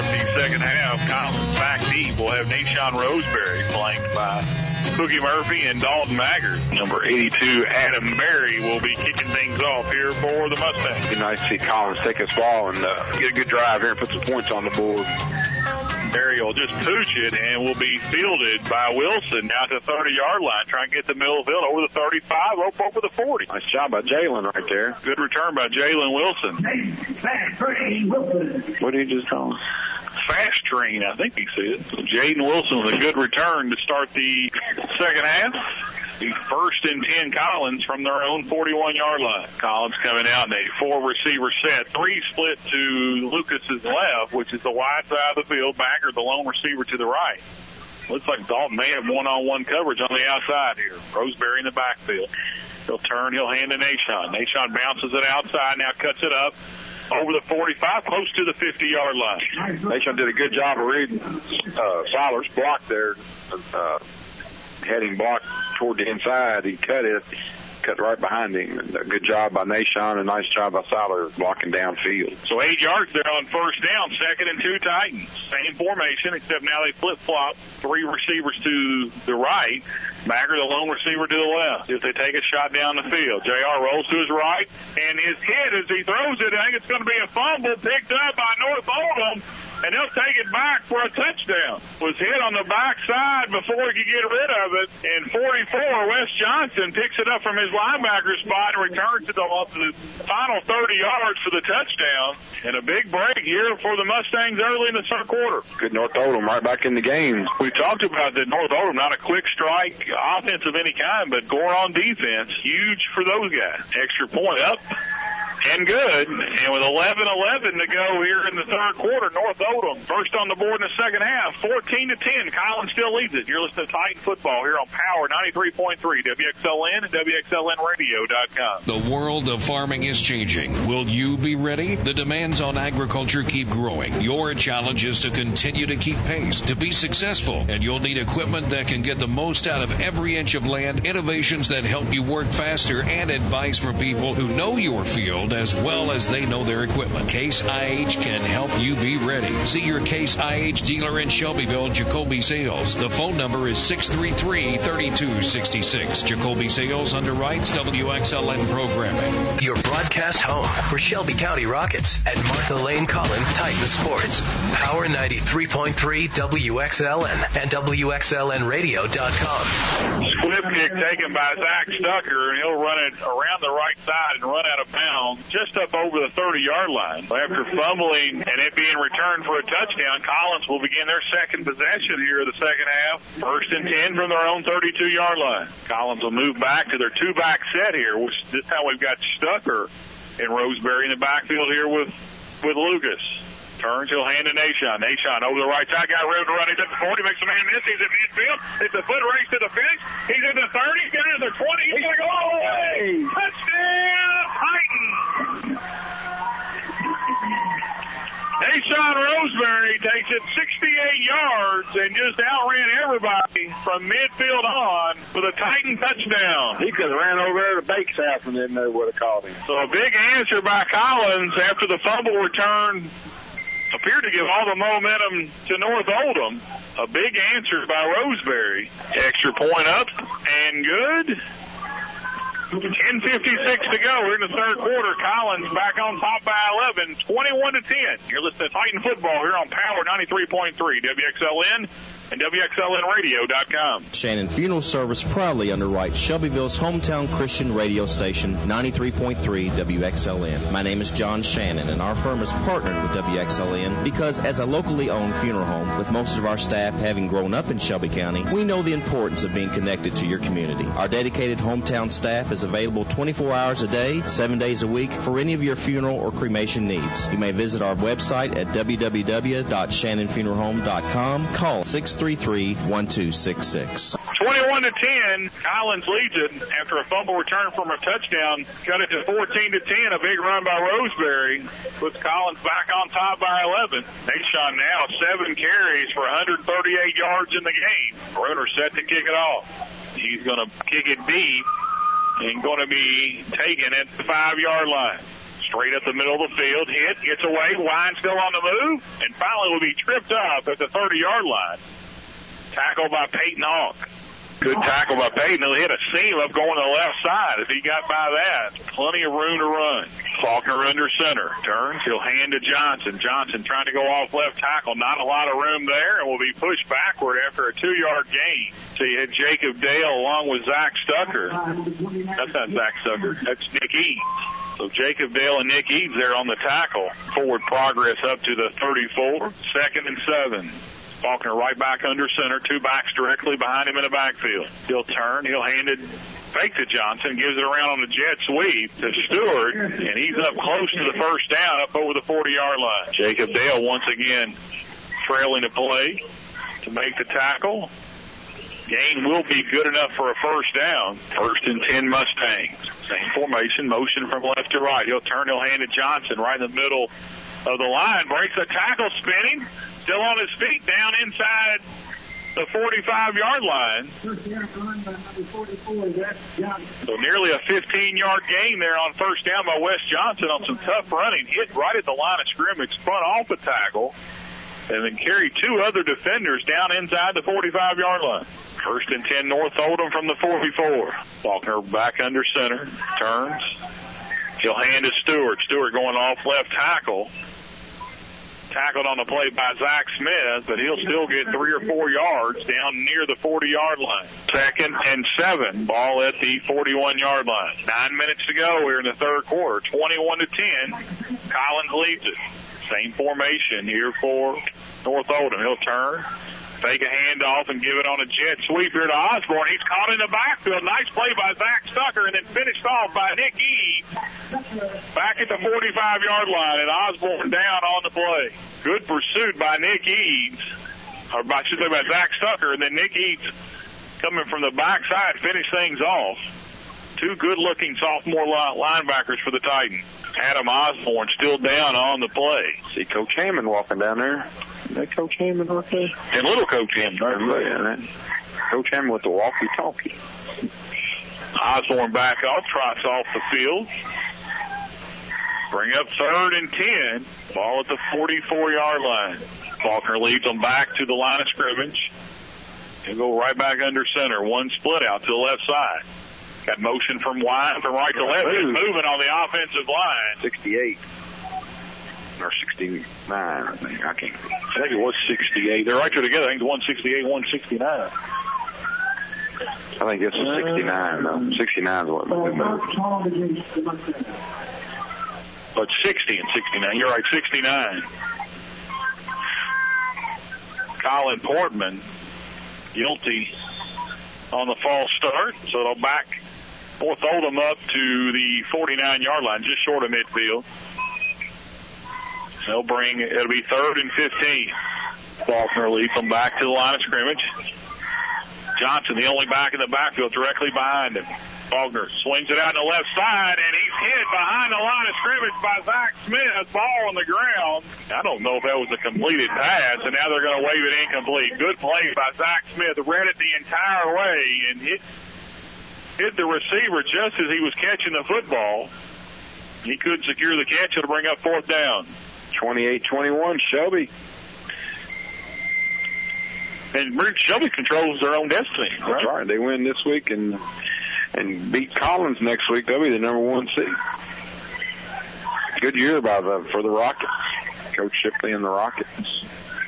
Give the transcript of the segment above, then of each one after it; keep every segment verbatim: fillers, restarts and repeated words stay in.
start the second half. Collins back deep. We'll have Nashawn Roseberry flanked by Boogie Murphy and Dalton Maggard. Number eighty-two, Adam Berry, will be kicking things off here for the Mustangs. It'd be nice to see Collins take his ball and uh, get a good drive here and put some points on the board. Berry will just pooch it and will be fielded by Wilson down to the thirty-yard line, trying to get the middle field over the thirty-five, over the forty. Nice job by Jalen right there. Good return by Jalen Wilson. What did he just call him? Fast train, I think he said. Jaden Wilson with a good return to start the second half. The first and ten Collins from their own forty-one-yard line. Collins coming out in a four-receiver set. Three split to Lucas's left, which is the wide side of the field. Backer, the lone receiver to the right. Looks like Dalton may have one-on-one coverage on the outside here. Roseberry in the backfield. He'll turn, he'll hand to Nashawn. Nashawn bounces it outside, now cuts it up over the forty-five, close to the fifty-yard line. Nashawn did a good job of reading uh, Siler's block there. Uh, heading block toward the inside. He cut it, cut right behind him. And a good job by Nashawn, a nice job by Siler blocking downfield. So eight yards there on first down, second and two Titans. Same formation, except now they flip-flop. Three receivers to the right. Maggard, the lone receiver, to the left. If they take a shot down the field, J R rolls to his right, and his hit as he throws it, I think it's going to be a fumble picked up by North Oldham, and they'll take it back for a touchdown. Was hit on the backside before he could get rid of it, and forty-four, Wes Johnson picks it up from his linebacker spot and returns it to the final thirty yards for the touchdown. And a big break here for the Mustangs early in the third quarter. Good North Oldham right back in the game. We talked about that North Oldham, not a quick strike offense of any kind, but Gore on defense, huge for those guys. Extra point up and good. And with eleven eleven to go here in the third quarter, North Oldham first on the board in the second half, fourteen to ten. Collins still leads it. You're listening to Titan Football here on Power ninety-three point three, W X L N and W X L N radio dot com. The world of farming is changing. Will you be ready? The demands on agriculture keep growing. Your challenge is to continue to keep pace, to be successful, and you'll need equipment that can get the most out of every inch of land, innovations that help you work faster, and advice from people who know your field as well as they know their equipment. Case I H can help you be ready. See your Case I H dealer in Shelbyville, Jacoby Sales. The phone number is six three three, three two six six. Jacoby Sales underwrites W X L N programming. Your broadcast home for Shelby County Rockets and Martha Lane Collins Titan Sports. Power ninety-three point three W X L N and W X L N radio dot com. Squib kick taken by Zach Stucker, and he'll run it around the right side and run out of bounds just up over the thirty-yard line. After fumbling and it being returned for a touchdown, Collins will begin their second possession here of the second half. First and ten from their own thirty-two-yard line. Collins will move back to their two-back set here, which this time we've got Stucker and Roseberry in the backfield here with, with Lucas. Turns, he'll hand to Nashawn. Nashawn over the right side, got room to run. He's at the forty, makes a man miss. He's at midfield. It's a foot race to the finish. He's at the thirty, he's got to the twenty. He's going to go all the way. Touchdown, Titans! Nashawn Roseberry takes it sixty-eight yards and just outran everybody from midfield on for the Titan touchdown. He could have ran over there to Bake's house and didn't know what to call him. So a big answer by Collins after the fumble return appeared to give all the momentum to North Oldham. A big answer by Roseberry. Extra point up and good. ten fifty-six to go. We're in the third quarter. Collins back on top by eleven, twenty-one to ten. You're listening to Titan Football here on Power ninety-three point three, W X L N and W X L N radio dot com. Shannon Funeral Service proudly underwrites Shelbyville's hometown Christian radio station, ninety-three point three W X L N. My name is John Shannon, and our firm is partnered with W X L N because as a locally owned funeral home, with most of our staff having grown up in Shelby County, we know the importance of being connected to your community. Our dedicated hometown staff is available twenty-four hours a day, seven days a week for any of your funeral or cremation needs. You may visit our website at w w w dot shannon funeral home dot com. Call six three three, one two six six. twenty-one to ten, Collins leads it after a fumble return from a touchdown. Cut it to fourteen to ten, a big run by Roseberry. Puts Collins back on top by eleven. Nashawn now seven carries for one hundred thirty-eight yards in the game. Bruner set to kick it off. He's going to kick it deep and going to be taken at the five-yard line. Straight up the middle of the field, hit, gets away, Wine still on the move, and finally will be tripped up at the thirty-yard line. Tackled by Peyton Hawk. Good tackle by Peyton. He'll hit a seam up going to the left side. If he got by that, plenty of room to run. Faulkner under center. Turns. He'll hand to Johnson. Johnson trying to go off left tackle. Not a lot of room there, and will be pushed backward after a two-yard gain. So you had Jacob Dale along with Zach Stucker. That's not Zach Stucker. That's Nick Eads. So Jacob Dale and Nick Eads there on the tackle. Forward progress up to the thirty-four. Second and seven. Faulkner right back under center, two backs directly behind him in the backfield. He'll turn, he'll hand it, fake to Johnson, gives it around on the jet sweep to Stewart, and he's up close to the first down, up over the forty-yard line. Jacob Dale once again trailing the play to make the tackle. Gain will be good enough for a first down. First and ten Mustangs. Same formation, motion from left to right. He'll turn, he'll hand it Johnson right in the middle of the line. Breaks a tackle, spinning. Still on his feet, down inside the forty-five-yard line. So nearly a fifteen-yard gain there on first down by Wes Johnson on some tough running. Hit right at the line of scrimmage, spun off the tackle, and then carried two other defenders down inside the forty-five-yard line. First and ten North Oldham from the forty-four. Faulkner back under center, turns. He'll hand to Stewart. Stewart going off left tackle. Tackled on the play by Zach Smith, but he'll still get three or four yards down near the forty-yard line. Second and seven, ball at the forty-one-yard line. Nine minutes to go here in the third quarter. twenty-one to ten, Collins leads it. Same formation here for North Oldham. He'll turn, fake a handoff, and give it on a jet sweep here to Osborne. He's caught in the backfield. Nice play by Zach Stucker, and then finished off by Nick Eads back at the forty-five-yard line, and Osborne down on the play. Good pursuit by Nick Eads, or by, I should say by Zach Stucker, and then Nick Eads coming from the backside finished things off. Two good-looking sophomore linebackers for the Titans. Adam Osborne still down on the play. See Coach Hammond walking down there. Is that Coach Hammond right there? And little Coach Hammond. Right? Yeah, Coach Hammond with the walkie-talkie. Osborne back off, trots off the field. Bring up third and ten. Ball at the forty-four-yard line. Faulkner leads them back to the line of scrimmage. He'll go right back under center. One split out to the left side. Got motion from wide from right to left. He's moving on the offensive line. sixty-eight. Or sixty-nine, I think. I can't. I think it was sixty-eight. They're right there together. I think it's one sixty-eight, one sixty-nine. I think it's a sixty-nine, though. sixty-nine is what we moved. But sixty and sixty-nine. You're right, sixty-nine. Colin Portman guilty on the false start, so they'll back North Oldham up to the forty-nine-yard line, just short of midfield. They'll bring, it'll be third and fifteen. Faulkner leads them back to the line of scrimmage. Johnson, the only back in the backfield, directly behind him. Faulkner swings it out on the left side, and he's hit behind the line of scrimmage by Zach Smith. Ball on the ground. I don't know if that was a completed pass, and now they're going to wave it incomplete. Good play by Zach Smith. Read it the entire way and hit hit the receiver just as he was catching the football. He couldn't secure the catch. It'll bring up fourth down. twenty-eight twenty-one, Shelby. And Shelby controls their own destiny. Right? That's right. They win this week and and beat Collins next week. They'll be the number one seed. Good year by the for the Rockets. Coach Shipley and the Rockets.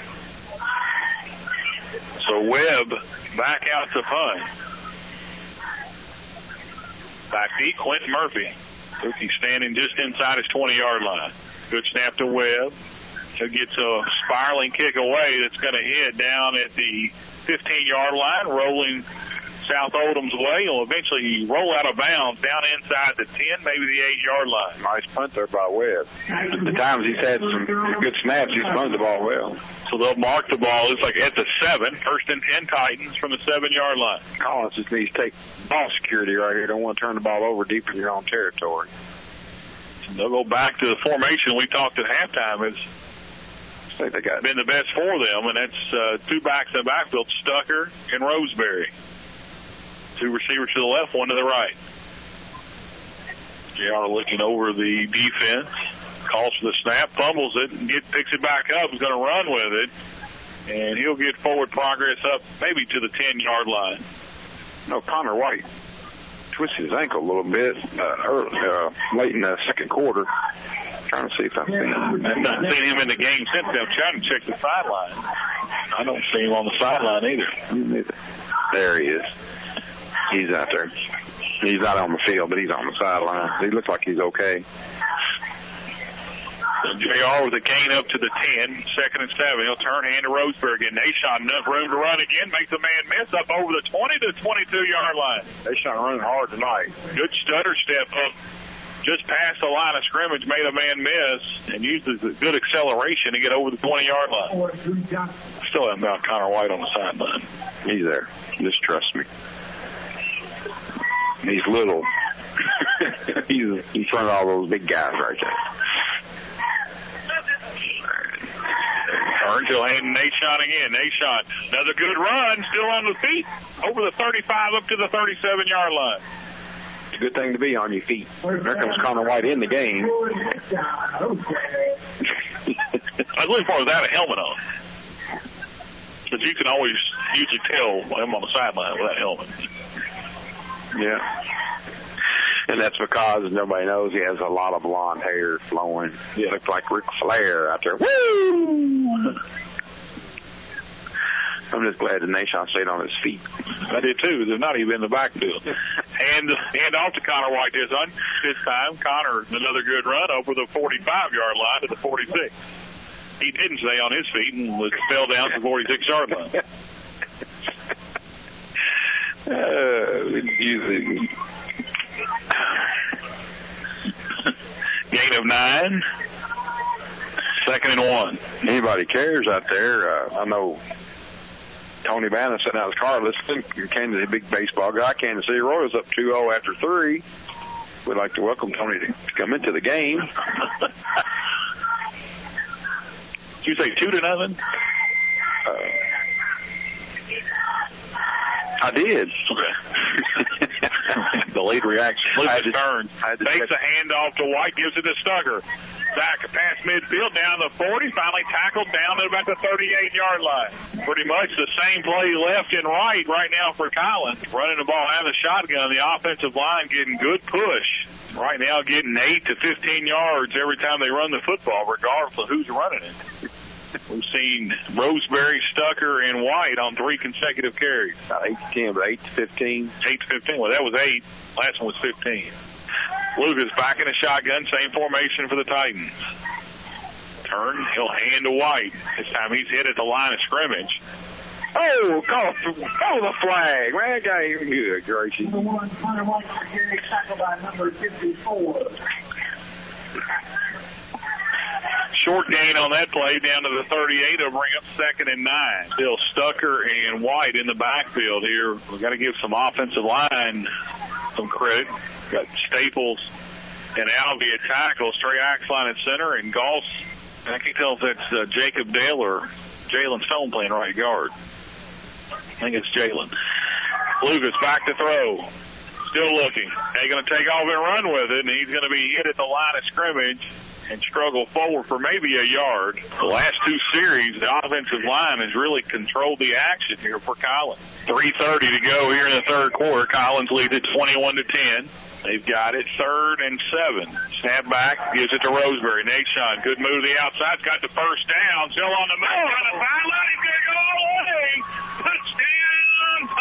So Webb back out to punt. Back deep, Quentin Murphy. He's standing just inside his twenty-yard line. Good snap to Webb. He gets a spiraling kick away that's going to hit down at the fifteen-yard line, rolling South Oldham's way. He'll eventually roll out of bounds down inside the ten, maybe the eight-yard line. Nice punt there by Webb. At the times he's had some good snaps, he's spun the ball well. So they'll mark the ball. It's like at the seven, first and ten Titans from the seven-yard line. Collins just needs to take ball security right here. Don't want to turn the ball over deep in your own territory. They'll go back to the formation we talked at halftime. It's I think they got been the best for them, and that's uh, two backs in the backfield, Stucker and Roseberry. Two receivers to the left, one to the right. J R looking over the defense, calls for the snap, fumbles it, and get, picks it back up. He's going to run with it, and he'll get forward progress up maybe to the ten-yard line. No, Connor White twisted his ankle a little bit uh, early, uh, late in the second quarter. Trying to see if I see him. I've not seen him in the game since then. I'm trying to check the sideline. I don't see him on the sideline either. There he is. He's out there. He's not on the field, but he's on the sideline. He looks like he's okay. J R with a gain up to the ten, second and seven. He'll turn, hand to Roseberry again. Nashon, enough room to run again, makes a man miss up over the twenty to twenty-two-yard line. Nashon running hard tonight. Good stutter step up just past the line of scrimmage, made a man miss, and uses a good acceleration to get over the twenty-yard line. Still haven't got Connor White on the sideline. He's there. Just trust me. He's little. He's in front of all those big guys right there. Turns, he'll hand Nashon again. Nashon, another good run, still on the feet, over the thirty-five up to the thirty-seven-yard line. It's a good thing to be on your feet. There comes Connor White in the game. I was looking for without a helmet on. But you can always usually tell him on the sideline without a helmet. Yeah. And that's because nobody knows he has a lot of blonde hair flowing. He looks like Ric Flair out there. Woo! I'm just glad the Nashon stayed on his feet. I did too. They're not even in the backfield. And hand off to Connor White this, un- this time. Connor, another good run over the forty-five-yard line to the forty-six. He didn't stay on his feet and was fell down to the forty-six-yard line. uh, using... Gain of nine. Second and one. Anybody cares out there? Uh, I know Tony Bannon sitting out of his car listening. Kansas City, big baseball guy. Kansas City Royals up two oh after three. We'd like to welcome Tony to come into the game. Did you say two to nothing? Uh, I did. Okay. Delayed reaction. Lucas turns, takes a handoff to White, gives it to Stugger. Back past midfield, down the forty, finally tackled down at about the thirty-eight-yard line. Pretty much the same play left and right right now for Collins. Running the ball out of the shotgun, the offensive line getting good push. Right now getting eight to fifteen yards every time they run the football, regardless of who's running it. We've seen Roseberry, Stucker, and White on three consecutive carries. Not eight to ten, but eight to fifteen. Eight to fifteen. Well, that was eight. Last one was fifteen. Lucas back in the shotgun, same formation for the Titans. Turn, he'll hand to White. This time he's hit at the line of scrimmage. Oh, call, call the flag. Man, that guy ain't good, Gracie. Number one, Connor White, carry tackled by number fifty-four. Short gain on that play down to the thirty-eight. It'll bring up second and nine. Still Stucker and White in the backfield here. We've got to give some offensive line some credit. Got Staples and Alvey at tackle, Trey Axline at center, and Goss. I can't tell if that's uh, Jacob Dale or Jalen Stone playing right guard. I think it's Jalen. Lucas back to throw. Still looking. They're going to take off and run with it, and he's going to be hit at the line of scrimmage and struggle forward for maybe a yard. The last two series, the offensive line has really controlled the action here for Collins. three thirty to go here in the third quarter. Collins leads it twenty-one to ten. They've got it third and seven. Snap back, gives it to Roseberry. Nashon, good move to the outside. Got the first down. Still on the move. On the sideline. He's going to go all the way. Touchdown,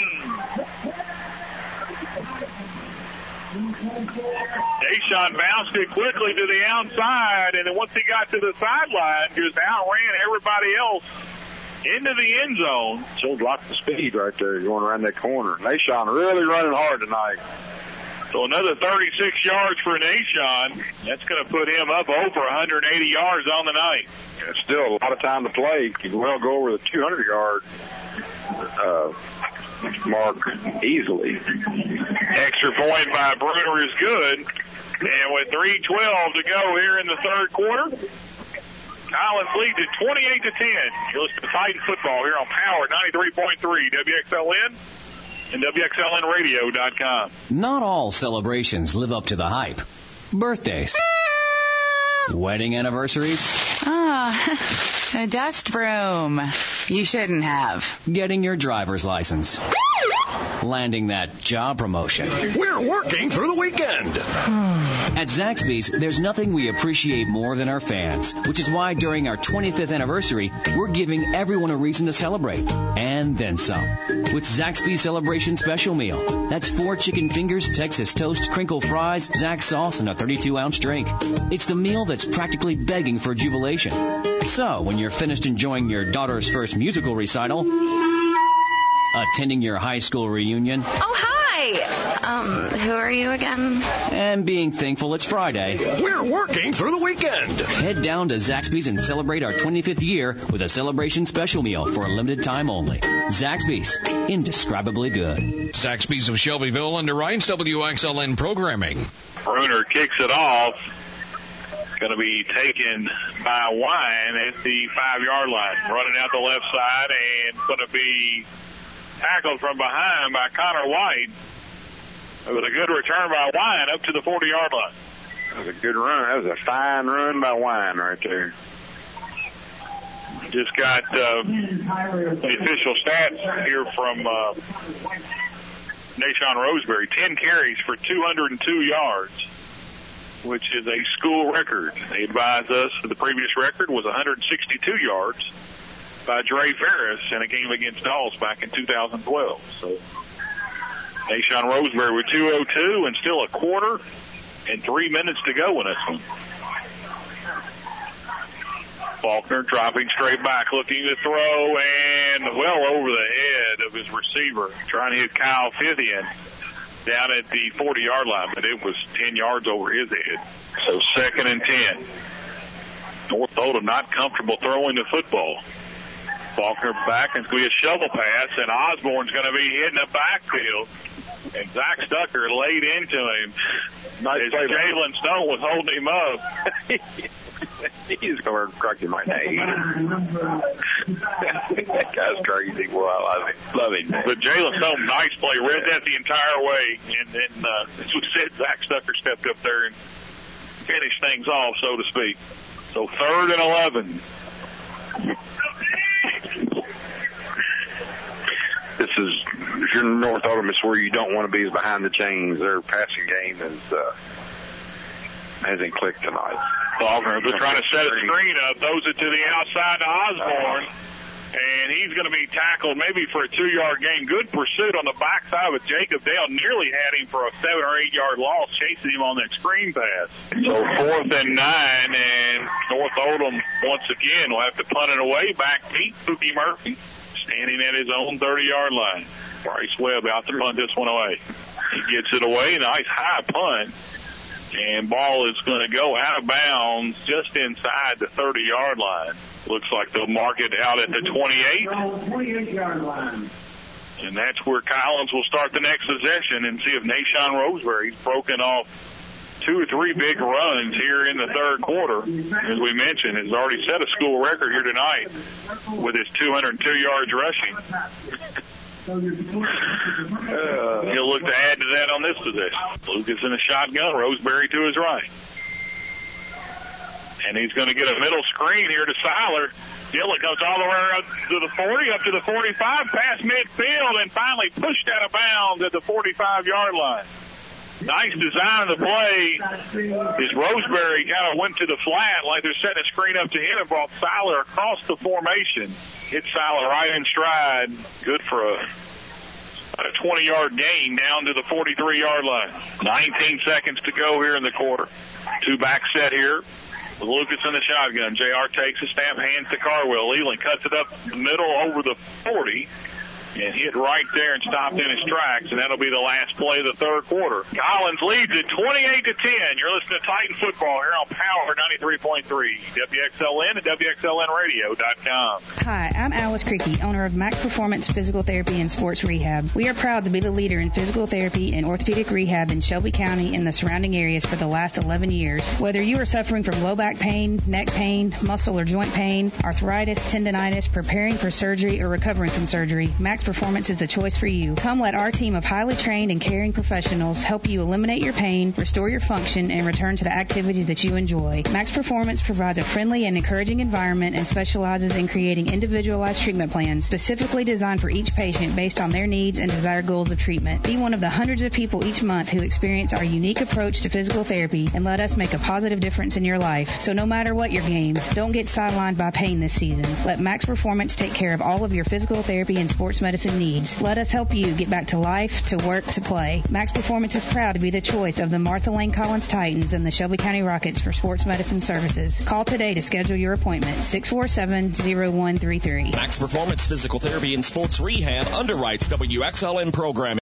Titans. Nashon bounced it quickly to the outside, and then once he got to the sideline, just outran everybody else into the end zone. Shows lots of speed right there going around that corner. Nashon really running hard tonight. So another thirty-six yards for Nashon. That's going to put him up over one hundred eighty yards on the night. It's still a lot of time to play. He can well go over the two hundred yard uh, mark easily. Extra point by Bruner is good. And with three twelve to go here in the third quarter, Collins leads it twenty-eight to ten. You listen to Titan football here on Power ninety-three point three W X L N. and W X L N radio dot com. Not all celebrations live up to the hype. Birthdays. Wedding anniversaries. Ah, a dust broom. You shouldn't have. Getting your driver's license. Landing that job promotion. We're working through the weekend. At Zaxby's, there's nothing we appreciate more than our fans, which is why during our twenty-fifth anniversary, we're giving everyone a reason to celebrate. And then some. With Zaxby's Celebration Special Meal. That's four chicken fingers, Texas toast, crinkle fries, Zax sauce, and a thirty-two ounce drink. It's the meal that's practically begging for jubilation. So, when you're finished enjoying your daughter's first musical recital, attending your high school reunion. Oh, hi! Um, who are you again? And being thankful it's Friday. We're working through the weekend. Head down to Zaxby's and celebrate our twenty-fifth year with a celebration special meal for a limited time only. Zaxby's, indescribably good. Zaxby's of Shelbyville underwrites W X L N programming. Bruner kicks it off. Going to be taken by Wine at the five-yard line. Running out the left side and going to be tackled from behind by Connor White. It was a good return by Wine up to the forty-yard line. That was a good run. That was a fine run by Wine right there. Just got uh, the official stats here from uh, Nashawn Roseberry. ten carries for two hundred two yards, which is a school record. They advised us that the previous record was one hundred sixty-two yards by Dre Ferris in a game against Dawes back in two thousand twelve. So Nashawn Roseberry with two oh two and still a quarter and three minutes to go in this one. Faulkner dropping straight back, looking to throw, and well over the head of his receiver, trying to hit Kyle Fithian down at the forty-yard line, but it was ten yards over his head. So second and ten. North Oldham not comfortable throwing the football. Faulkner back, and it's going to be a shovel pass, and Osborne's going to be hitting the backfield. And Zach Stucker laid into him. Nice as Jalen Stone was holding him up. He's going to crack him right now. That guy's crazy. Well, I love him. Love him, man. But Jalen Stone, nice play. Read that the entire way. And then, uh, as we said, Zach Stucker stepped up there and finished things off, so to speak. So third and eleven. This is, if you're in North Oldham, it's where you don't want to be is behind the chains. Their passing game is, uh, hasn't clicked tonight. Faulkner, they're trying to set a screen up, throws it to the outside to Osborne, and he's going to be tackled maybe for a two-yard gain. Good pursuit on the backside with Jacob Dale. Nearly had him for a seven or eight-yard loss, chasing him on that screen pass. So fourth and nine, and North Oldham, once again, will have to punt it away. Back Pete, Pookie Murphy, standing at his own thirty-yard line. Bryce Webb out to punt this one away. He gets it away. Nice high punt. And ball is going to go out of bounds just inside the thirty-yard line. Looks like they'll mark it out at the twenty-eight. twenty-eight-yard line. And that's where Collins will start the next possession and see if Nashawn Roseberry's broken off two or three big runs here in the third quarter. As we mentioned, has already set a school record here tonight with his two hundred two yards rushing. Uh, he'll look to add to that on this possession. Lucas in a shotgun, Roseberry to his right. And he's going to get a middle screen here to Seiler. Dillon goes all the way up to the forty, up to the forty-five, past midfield, and finally pushed out of bounds at the forty-five-yard line. Nice design of the play. As Roseberry kind of went to the flat like they're setting a screen up to him and brought Seiler across the formation. Hit Seiler right in stride. Good for a, a twenty-yard gain down to the forty-three-yard line. nineteen seconds to go here in the quarter. Two back set here with Lucas in the shotgun. J R takes a snap, hands to Carwell. Leland cuts it up the middle over the forty. And hit right there and stopped in his tracks, and that'll be the last play of the third quarter. Collins leads it twenty-eight to ten. You're listening to Titan Football here on Power ninety-three point three, W X L N and W X L N radio dot com. Hi, I'm Alice Creaky, owner of Max Performance Physical Therapy and Sports Rehab. We are proud to be the leader in physical therapy and orthopedic rehab in Shelby County and the surrounding areas for the last eleven years. Whether you are suffering from low back pain, neck pain, muscle or joint pain, arthritis, tendonitis, preparing for surgery, or recovering from surgery, Max Performance is the choice for you. Come let our team of highly trained and caring professionals help you eliminate your pain, restore your function, and return to the activities that you enjoy. Max Performance provides a friendly and encouraging environment and specializes in creating individualized treatment plans specifically designed for each patient based on their needs and desired goals of treatment. Be one of the hundreds of people each month who experience our unique approach to physical therapy and let us make a positive difference in your life. So no matter what your game, don't get sidelined by pain this season. Let Max Performance take care of all of your physical therapy and sports medicine needs. Let us help you get back to life, to work, to play. Max Performance is proud to be the choice of the Martha Lane Collins Titans and the Shelby County Rockets for sports medicine services. Call today to schedule your appointment, six four seven, zero one three three. Max Performance Physical Therapy and Sports Rehab underwrites W X L N programming.